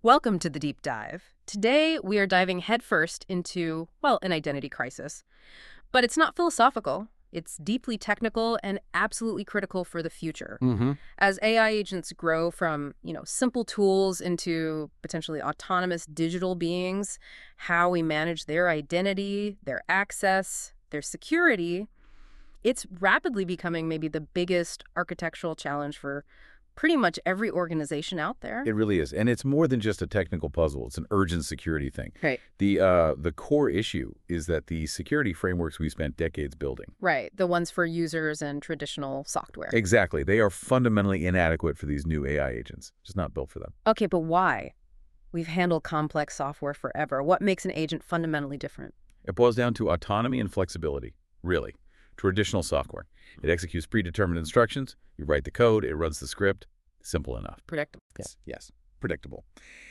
Welcome to the deep dive. Today, we are diving headfirst into, well, an identity crisis. But it's not philosophical. It's deeply technical and absolutely critical for the future. As AI agents grow from, simple tools into potentially autonomous digital beings, how we manage their identity, their access, their security, it's rapidly becoming maybe the biggest architectural challenge for pretty much every organization out there. It really is. And it's more than just a technical puzzle. It's an urgent security thing. Right. The core issue is that the security frameworks we spent decades building. Right. The ones for users and traditional software. Exactly. They are fundamentally inadequate for these new AI agents. Just not built for them. Okay, but why? We've handled complex software forever. What makes an agent fundamentally different? It boils down to autonomy and flexibility, really. Traditional software. It executes predetermined instructions. You write the code. It runs the script. Simple enough. Predictable. Yes. Predictable.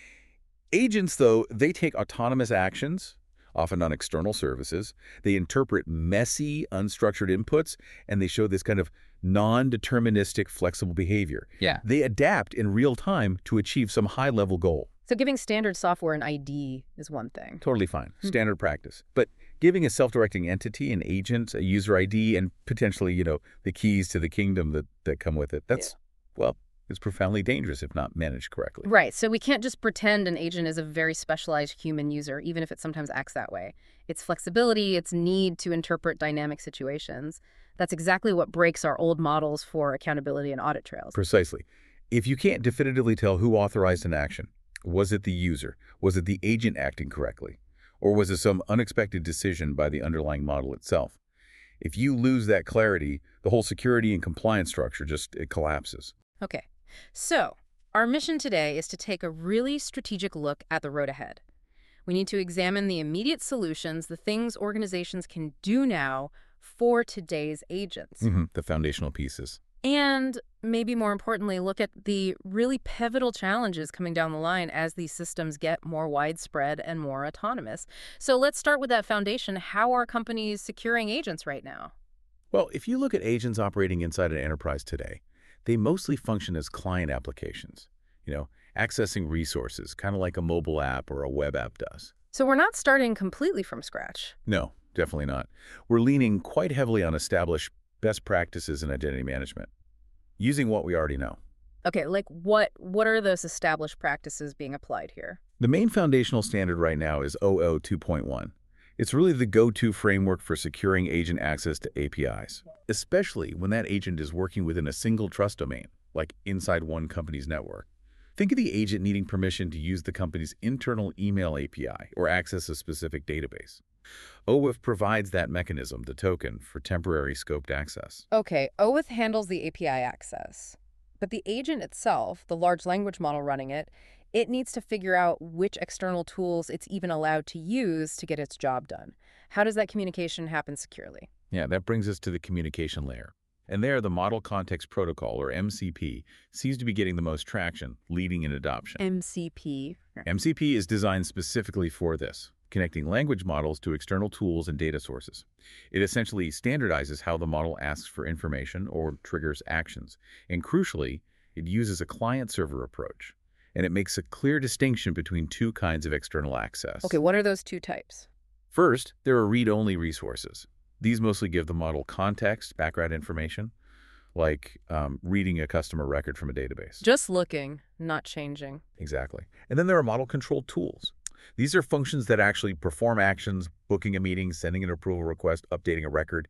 Agents, though, they take autonomous actions, often on external services. They interpret messy, unstructured inputs, and they show this kind of non-deterministic, flexible behavior. Yeah. They adapt in real time to achieve some high-level goal. So giving standard software an ID is one thing. Totally fine. Standard practice. But giving a self-directing entity, an agent, a user ID, and potentially, the keys to the kingdom that come with it, that's, well, it's profoundly dangerous if not managed correctly. Right. So we can't just pretend an agent is a very specialized human user, even if it sometimes acts that way. Its flexibility, its need to interpret dynamic situations, that's exactly what breaks our old models for accountability and audit trails. Precisely. If you can't definitively tell who authorized an action, was it the user? Was it the agent acting correctly? Or was it some unexpected decision by the underlying model itself? If you lose that clarity, the whole security and compliance structure it collapses. Okay. So our mission today is to take a really strategic look at the road ahead. We need to examine the immediate solutions, the things organizations can do now for today's agents. The foundational pieces. And maybe more importantly, look at the really pivotal challenges coming down the line as these systems get more widespread and more autonomous. So let's start with that foundation. How are companies securing agents right now? Well, if you look at agents operating inside an enterprise today, they mostly function as client applications, accessing resources, kind of like a mobile app or a web app does. So we're not starting completely from scratch. No, definitely not. We're leaning quite heavily on established best practices in identity management, using what we already know. Okay, like what are those established practices being applied here? The main foundational standard right now is OO 2.1. It's really the go-to framework for securing agent access to APIs, especially when that agent is working within a single trust domain, like inside one company's network. Think of the agent needing permission to use the company's internal email API or access a specific database. OAuth provides that mechanism, the token, for temporary scoped access. Okay, OAuth handles the API access. But the agent itself, the large language model running it needs to figure out which external tools it's even allowed to use to get its job done. How does that communication happen securely? Yeah, that brings us to the communication layer. And there, the Model Context Protocol, or MCP, seems to be getting the most traction, leading in adoption. MCP. MCP is designed specifically for this, connecting language models to external tools and data sources. It essentially standardizes how the model asks for information or triggers actions. And crucially, it uses a client-server approach. And it makes a clear distinction between two kinds of external access. Okay, what are those two types? First, there are read-only resources. These mostly give the model context, background information, like reading a customer record from a database. Just looking, not changing. Exactly. And then there are model-controlled tools. These are functions that actually perform actions, booking a meeting, sending an approval request, updating a record.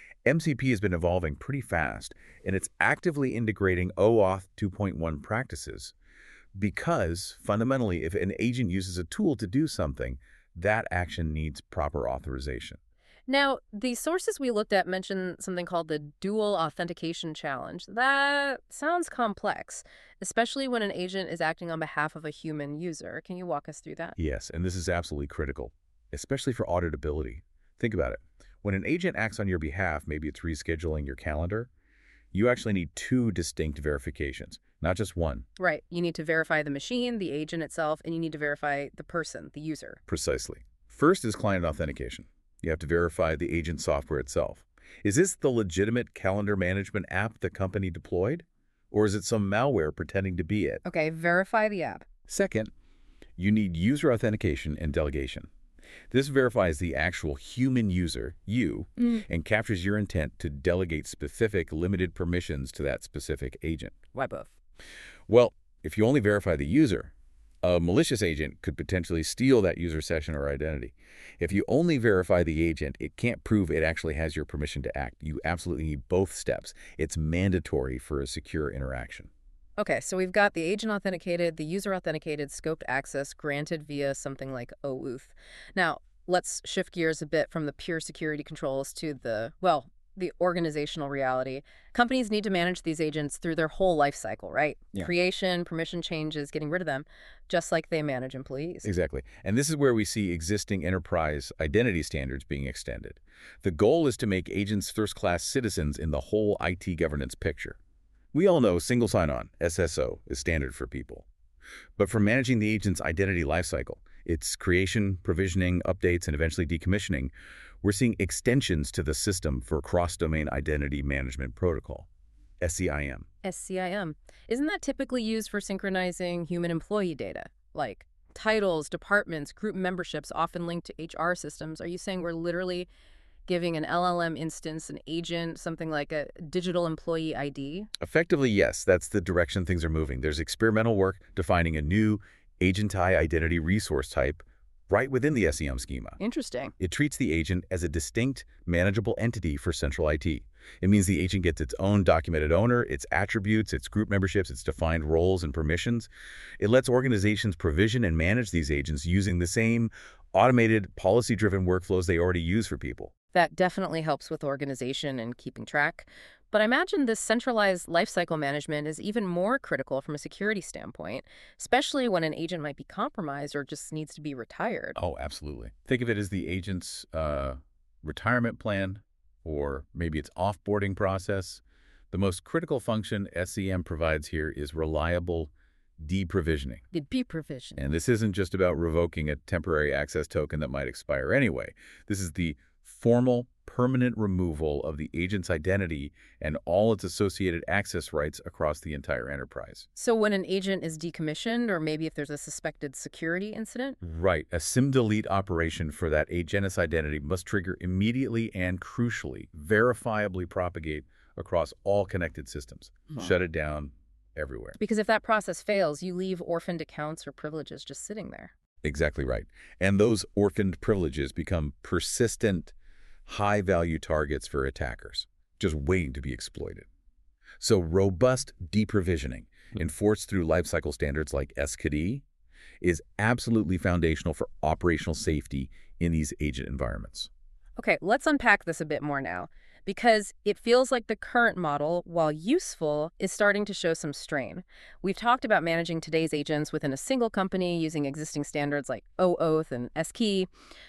MCP has been evolving pretty fast, and it's actively integrating OAuth 2.1 practices because, fundamentally, if an agent uses a tool to do something, that action needs proper authorization. Now, the sources we looked at mention something called the dual authentication challenge. That sounds complex, especially when an agent is acting on behalf of a human user. Can you walk us through that? Yes, and this is absolutely critical, especially for auditability. Think about it. When an agent acts on your behalf, maybe it's rescheduling your calendar, you actually need two distinct verifications, not just one. Right. You need to verify the machine, the agent itself, and you need to verify the person, the user. Precisely. First is client authentication. You have to verify the agent software itself. Is this the legitimate calendar management app the company deployed? Or is it some malware pretending to be it? Okay, verify the app. Second, You need user authentication and delegation. This verifies the actual human user, you, and captures your intent to delegate specific limited permissions to that specific agent. Why both? Well, if you only verify the user, a malicious agent could potentially steal that user session or identity. If you only verify the agent, it can't prove it actually has your permission to act. You absolutely need both steps. It's mandatory for a secure interaction. Okay, so we've got the agent authenticated, the user authenticated, scoped access granted via something like OAuth. Now, let's shift gears a bit from the pure security controls to the organizational reality. Companies need to manage these agents through their whole life cycle, right? Yeah. Creation, permission changes, getting rid of them, just like they manage employees. Exactly. And this is where we see existing enterprise identity standards being extended. The goal is to make agents first-class citizens in the whole IT governance picture. We all know single sign-on, SSO, is standard for people. But for managing the agent's identity lifecycle, its creation, provisioning, updates, and eventually decommissioning, we're seeing extensions to the system for Cross-Domain Identity Management Protocol, SCIM. SCIM. Isn't that typically used for synchronizing human employee data? Like titles, departments, group memberships often linked to HR systems. Are you saying we're literally giving an LLM instance, an agent, something like a digital employee ID? Effectively, yes, that's the direction things are moving. There's experimental work defining a new agent identity resource type right within the SCM schema. Interesting. It treats the agent as a distinct, manageable entity for central IT. It means the agent gets its own documented owner, its attributes, its group memberships, its defined roles and permissions. It lets organizations provision and manage these agents using the same automated, policy-driven workflows they already use for people. That definitely helps with organization and keeping track. But I imagine this centralized lifecycle management is even more critical from a security standpoint, especially when an agent might be compromised or just needs to be retired. Oh, absolutely. Think of it as the agent's retirement plan, or maybe its offboarding process. The most critical function SCM provides here is reliable deprovisioning. The deprovision. And this isn't just about revoking a temporary access token that might expire anyway. This is the formal, permanent removal of the agent's identity and all its associated access rights across the entire enterprise. So when an agent is decommissioned, or maybe if there's a suspected security incident? Right. A SIM-delete operation for that agent's identity must trigger immediately and crucially, verifiably propagate across all connected systems. Shut it down everywhere. Because if that process fails, you leave orphaned accounts or privileges just sitting there. Exactly right. And those orphaned privileges become persistent, high-value targets for attackers, just waiting to be exploited. So robust deprovisioning, enforced through lifecycle standards like SCD, is absolutely foundational for operational safety in these agent environments. Okay, let's unpack this a bit more now, because it feels like the current model, while useful, is starting to show some strain. We've talked about managing today's agents within a single company using existing standards like OAuth and SKey.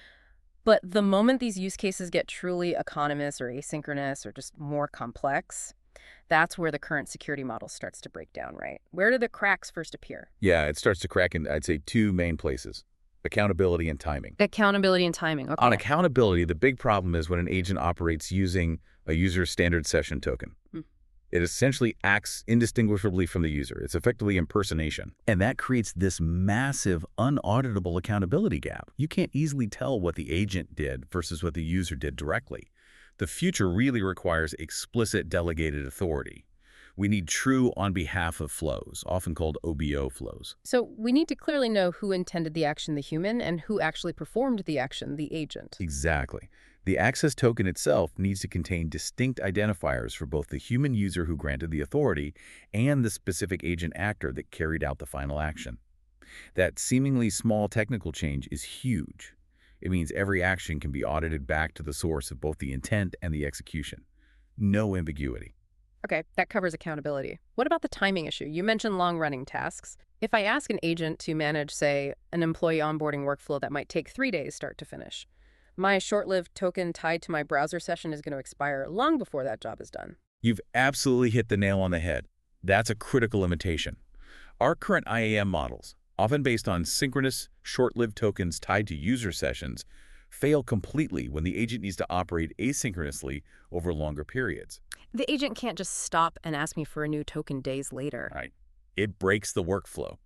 But the moment these use cases get truly autonomous or asynchronous or just more complex, that's where the current security model starts to break down, right? Where do the cracks first appear? Yeah, it starts to crack in, I'd say, two main places: accountability and timing. Accountability and timing, okay. On accountability, the big problem is when an agent operates using a user standard session token. It essentially acts indistinguishably from the user. It's effectively impersonation. And that creates this massive, unauditable accountability gap. You can't easily tell what the agent did versus what the user did directly. The future really requires explicit delegated authority. We need true on behalf of flows, often called OBO flows. So we need to clearly know who intended the action, the human, and who actually performed the action, the agent. Exactly. The access token itself needs to contain distinct identifiers for both the human user who granted the authority and the specific agent actor that carried out the final action. That seemingly small technical change is huge. It means every action can be audited back to the source of both the intent and the execution. No ambiguity. Okay, that covers accountability. What about the timing issue? You mentioned long-running tasks. If I ask an agent to manage, say, an employee onboarding workflow that might take 3 days start to finish, my short-lived token tied to my browser session is going to expire long before that job is done. You've absolutely hit the nail on the head. That's a critical limitation. Our current IAM models, often based on synchronous, short-lived tokens tied to user sessions, fail completely when the agent needs to operate asynchronously over longer periods. The agent can't just stop and ask me for a new token days later. Right. It breaks the workflow.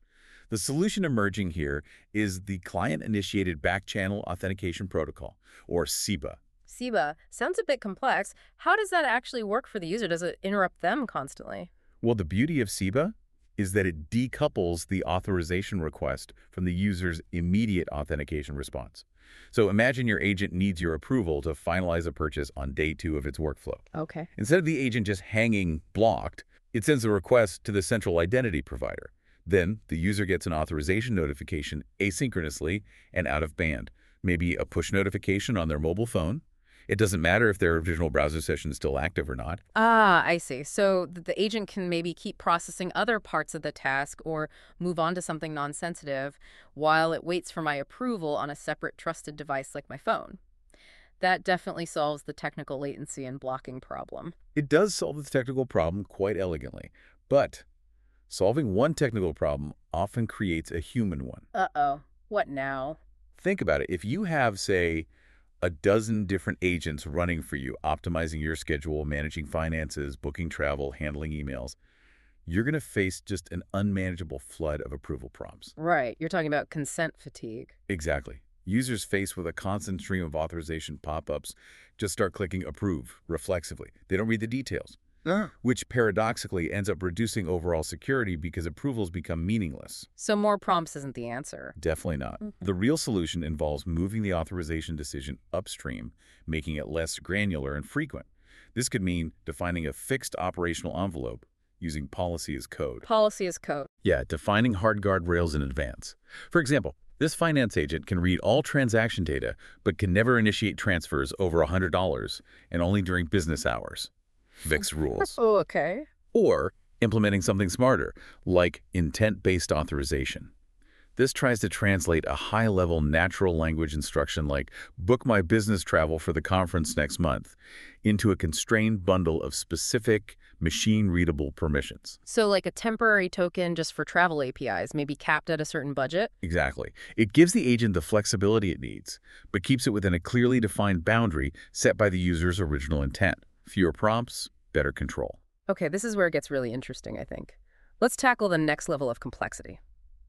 The solution emerging here is the Client-Initiated Back-Channel Authentication Protocol, or CIBA. CIBA sounds a bit complex. How does that actually work for the user? Does it interrupt them constantly? Well, the beauty of CIBA is that it decouples the authorization request from the user's immediate authentication response. So imagine your agent needs your approval to finalize a purchase on day 2 of its workflow. Okay. Instead of the agent just hanging blocked, it sends a request to the central identity provider. Then the user gets an authorization notification asynchronously and out of band, maybe a push notification on their mobile phone. It doesn't matter if their original browser session is still active or not. Ah, I see. So the agent can maybe keep processing other parts of the task or move on to something non-sensitive while it waits for my approval on a separate trusted device like my phone. That definitely solves the technical latency and blocking problem. It does solve the technical problem quite elegantly, but solving one technical problem often creates a human one. Uh-oh. What now? Think about it. If you have, say, a dozen different agents running for you, optimizing your schedule, managing finances, booking travel, handling emails, you're going to face just an unmanageable flood of approval prompts. Right. You're talking about consent fatigue. Exactly. Users faced with a constant stream of authorization pop-ups just start clicking approve reflexively. They don't read the details, which paradoxically ends up reducing overall security because approvals become meaningless. So more prompts isn't the answer. Definitely not. The real solution involves moving the authorization decision upstream, making it less granular and frequent. This could mean defining a fixed operational envelope using policy as code. Policy as code. Yeah, defining hard guardrails in advance. For example, this finance agent can read all transaction data, but can never initiate transfers over $100 and only during business hours. VIX rules. Oh, okay. Or implementing something smarter, like intent-based authorization. This tries to translate a high-level natural language instruction like book my business travel for the conference next month into a constrained bundle of specific machine-readable permissions. So like a temporary token just for travel APIs, maybe capped at a certain budget? Exactly. It gives the agent the flexibility it needs, but keeps it within a clearly defined boundary set by the user's original intent. Fewer prompts, better control. Okay, this is where it gets really interesting, I think. Let's tackle the next level of complexity.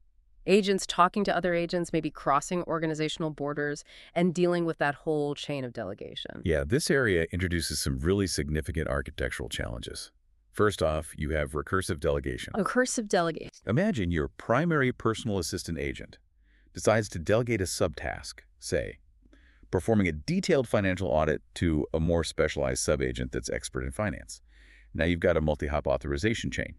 Agents talking to other agents, maybe crossing organizational borders, and dealing with that whole chain of delegation. Yeah, this area introduces some really significant architectural challenges. First off, you have recursive delegation. Recursive delegation. Imagine your primary personal assistant agent decides to delegate a subtask, say, performing a detailed financial audit to a more specialized sub-agent that's expert in finance. Now you've got a multi-hop authorization chain.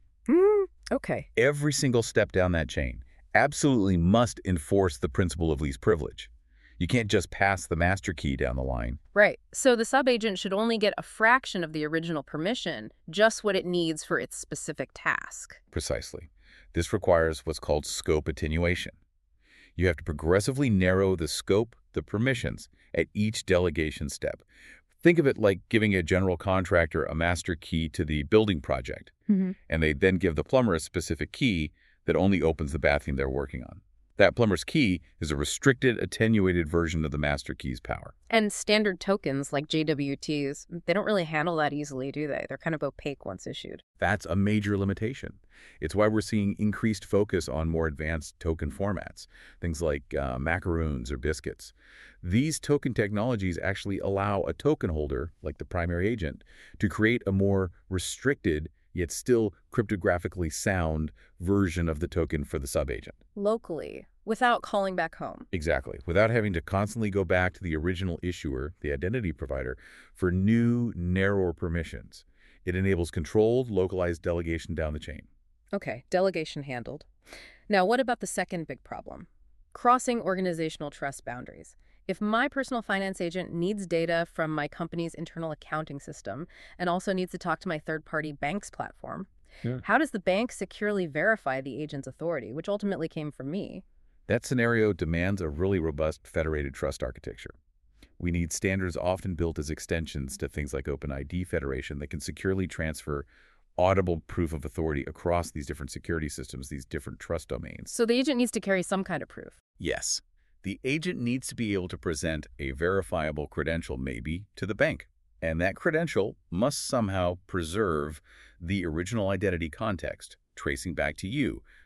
Okay. Every single step down that chain absolutely must enforce the principle of least privilege. You can't just pass the master key down the line. Right. So the sub-agent should only get a fraction of the original permission, just what it needs for its specific task. Precisely. This requires what's called scope attenuation. You have to progressively narrow the scope, the permissions, at each delegation step. Think of it like giving a general contractor a master key to the building project, and they then give the plumber a specific key that only opens the bathroom they're working on. That plumber's key is a restricted, attenuated version of the master key's power. And standard tokens like JWTs, they don't really handle that easily, do they? They're kind of opaque once issued. That's a major limitation. It's why we're seeing increased focus on more advanced token formats, things like macaroons or biscuits. These token technologies actually allow a token holder, like the primary agent, to create a more restricted yet still cryptographically sound version of the token for the sub-agent. Locally, without calling back home. Exactly, without having to constantly go back to the original issuer, the identity provider, for new, narrower permissions. It enables controlled, localized delegation down the chain. Okay, delegation handled. Now, what about the second big problem? Crossing organizational trust boundaries. If my personal finance agent needs data from my company's internal accounting system and also needs to talk to my third-party bank's platform, how does the bank securely verify the agent's authority, which ultimately came from me? That scenario demands a really robust federated trust architecture. We need standards often built as extensions to things like OpenID Federation that can securely transfer audible proof of authority across these different security systems, these different trust domains. So the agent needs to carry some kind of proof. Yes. The agent needs to be able to present a verifiable credential, maybe, to the bank. And that credential must somehow preserve the original identity context, tracing back to you,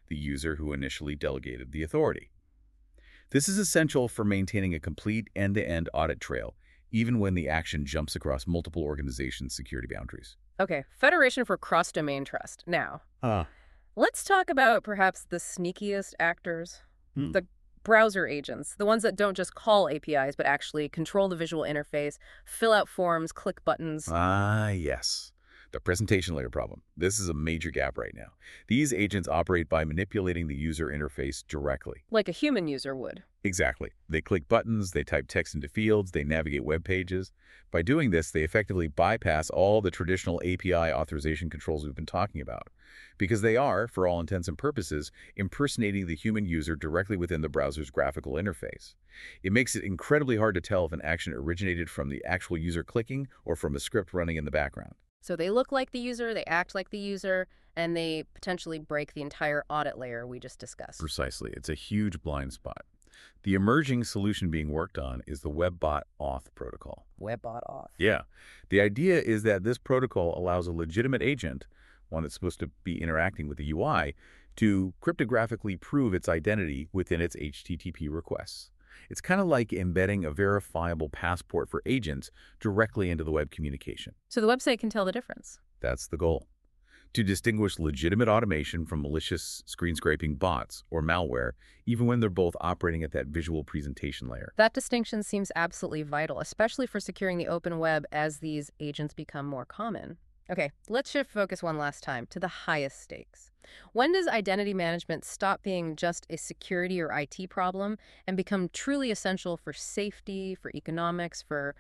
the user who initially delegated the authority. This is essential for maintaining a complete end-to-end audit trail, even when the action jumps across multiple organizations' security boundaries. Okay, Federation for Cross-Domain Trust. Now, let's talk about perhaps the sneakiest actors, the browser agents, the ones that don't just call APIs, but actually control the visual interface, fill out forms, click buttons. Yes. The presentation layer problem. This is a major gap right now. These agents operate by manipulating the user interface directly. Like a human user would. Exactly. They click buttons, they type text into fields, they navigate web pages. By doing this, they effectively bypass all the traditional API authorization controls we've been talking about, because they are, for all intents and purposes, impersonating the human user directly within the browser's graphical interface. It makes it incredibly hard to tell if an action originated from the actual user clicking or from a script running in the background. So they look like the user, they act like the user, and they potentially break the entire audit layer we just discussed. Precisely. It's a huge blind spot. The emerging solution being worked on is the WebBot Auth protocol. WebBot Auth. Yeah. The idea is that this protocol allows a legitimate agent, one that's supposed to be interacting with the UI, to cryptographically prove its identity within its HTTP requests. It's kind of like embedding a verifiable passport for agents directly into the web communication. So the website can tell the difference. That's the goal. To distinguish legitimate automation from malicious screen-scraping bots or malware, even when they're both operating at that visual presentation layer. That distinction seems absolutely vital, especially for securing the open web as these agents become more common. Okay, let's shift focus one last time to the highest stakes. When does identity management stop being just a security or IT problem and become truly essential for safety, for economics, for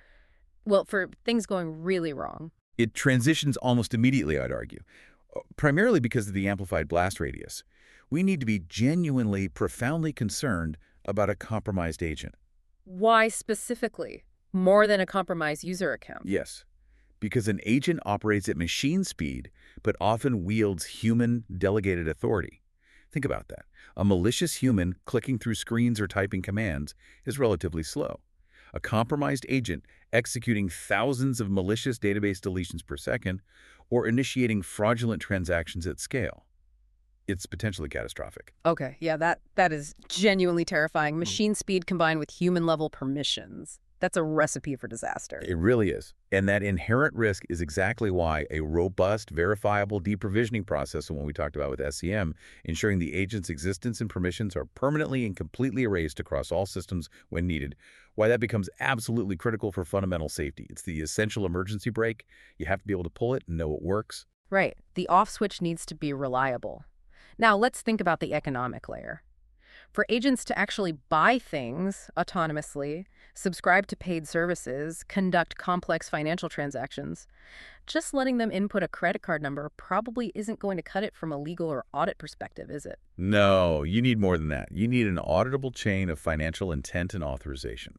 things going really wrong? It transitions almost immediately, I'd argue, primarily because of the amplified blast radius. We need to be genuinely, profoundly concerned about a compromised agent. Why specifically? More than a compromised user account? Yes. Because an agent operates at machine speed, but often wields human delegated authority. Think about that. A malicious human clicking through screens or typing commands is relatively slow. A compromised agent executing thousands of malicious database deletions per second or initiating fraudulent transactions at scale. It's potentially catastrophic. Okay, yeah, that is genuinely terrifying. Machine speed combined with human-level permissions. That's a recipe for disaster. It really is. And that inherent risk is exactly why a robust, verifiable deprovisioning process, the one we talked about with SCM, ensuring the agent's existence and permissions are permanently and completely erased across all systems when needed, why that becomes absolutely critical for fundamental safety. It's the essential emergency brake. You have to be able to pull it and know it works. Right. The off switch needs to be reliable. Now, let's think about the economic layer. For agents to actually buy things autonomously, subscribe to paid services, conduct complex financial transactions, just letting them input a credit card number probably isn't going to cut it from a legal or audit perspective, is it? No, you need more than that. You need an auditable chain of financial intent and authorization.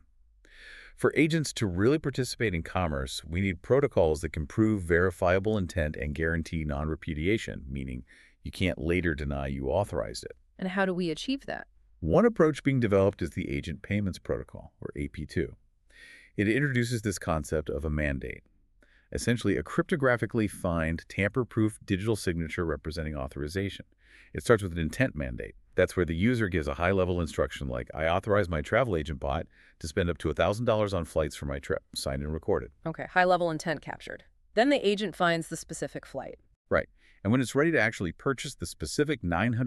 For agents to really participate in commerce, we need protocols that can prove verifiable intent and guarantee non-repudiation, meaning you can't later deny you authorized it. And how do we achieve that? One approach being developed is the Agent Payments Protocol, or AP2. It introduces this concept of a mandate, essentially a cryptographically signed, tamper-proof digital signature representing authorization. It starts with an intent mandate. That's where the user gives a high-level instruction like, I authorize my travel agent bot to spend up to $1,000 on flights for my trip, signed and recorded. Okay, high-level intent captured. Then the agent finds the specific flight. Right. And when it's ready to actually purchase the specific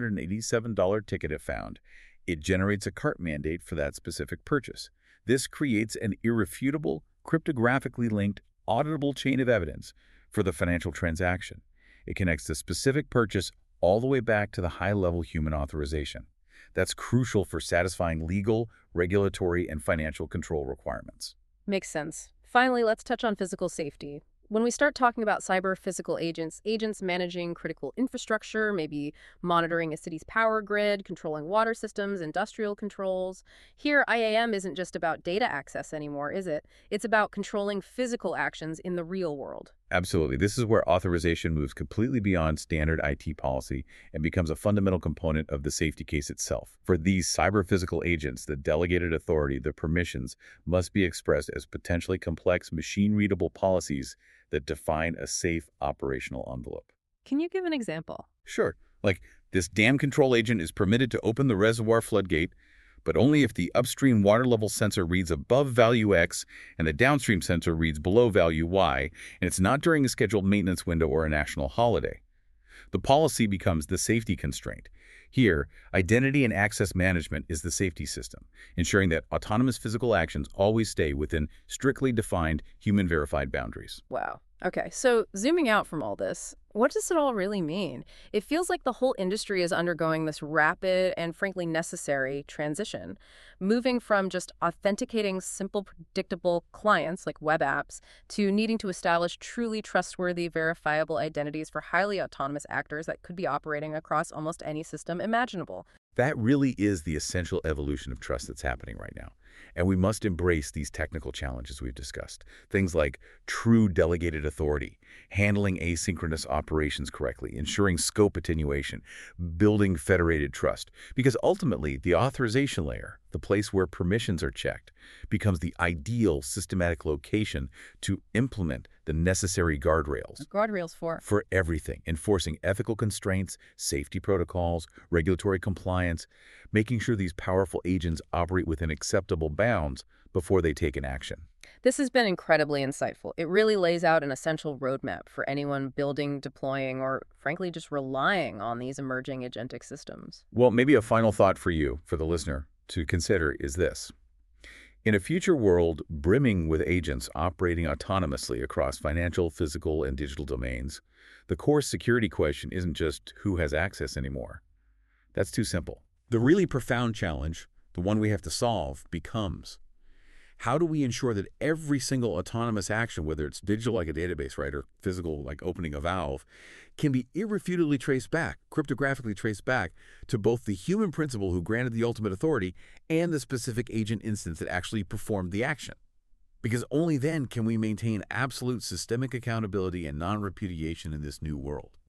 $987 ticket it found, it generates a cart mandate for that specific purchase. This creates an irrefutable, cryptographically linked, auditable chain of evidence for the financial transaction. It connects the specific purchase all the way back to the high-level human authorization. That's crucial for satisfying legal, regulatory, and financial control requirements. Makes sense. Finally, let's touch on physical safety. When we start talking about cyber-physical agents, agents managing critical infrastructure, maybe monitoring a city's power grid, controlling water systems, industrial controls. Here, IAM isn't just about data access anymore, is it? It's about controlling physical actions in the real world. Absolutely. This is where authorization moves completely beyond standard IT policy and becomes a fundamental component of the safety case itself. For these cyber-physical agents, the delegated authority, the permissions, must be expressed as potentially complex, machine-readable policies that define a safe operational envelope. Can you give an example? Sure. Like, this dam control agent is permitted to open the reservoir floodgate, but only if the upstream water level sensor reads above value X and the downstream sensor reads below value Y, and it's not during a scheduled maintenance window or a national holiday. The policy becomes the safety constraint. Here, identity and access management is the safety system, ensuring that autonomous physical actions always stay within strictly defined human-verified boundaries. Wow. Okay, so zooming out from all this, what does it all really mean? It feels like the whole industry is undergoing this rapid and frankly necessary transition, moving from just authenticating simple, predictable clients like web apps to needing to establish truly trustworthy, verifiable identities for highly autonomous actors that could be operating across almost any system imaginable. That really is the essential evolution of trust that's happening right now. And we must embrace these technical challenges we've discussed. Things like true delegated authority, handling asynchronous operations correctly, ensuring scope attenuation, building federated trust. Because ultimately, the authorization layer, the place where permissions are checked, becomes the ideal systematic location to implement the necessary guardrails. Guardrails for. For everything, enforcing ethical constraints, safety protocols, regulatory compliance, making sure these powerful agents operate within acceptable bounds before they take an action. This has been incredibly insightful. It really lays out an essential roadmap for anyone building, deploying, or frankly just relying on these emerging agentic systems. Well, maybe a final thought for you, for the listener, to consider is this. In a future world brimming with agents operating autonomously across financial, physical, and digital domains, the core security question isn't just who has access anymore. That's too simple. The really profound challenge, the one we have to solve, becomes how do we ensure that every single autonomous action, whether it's digital like a database, right, or physical like opening a valve, can be irrefutably traced back, cryptographically traced back to both the human principal who granted the ultimate authority and the specific agent instance that actually performed the action. Because only then can we maintain absolute systemic accountability and non-repudiation in this new world.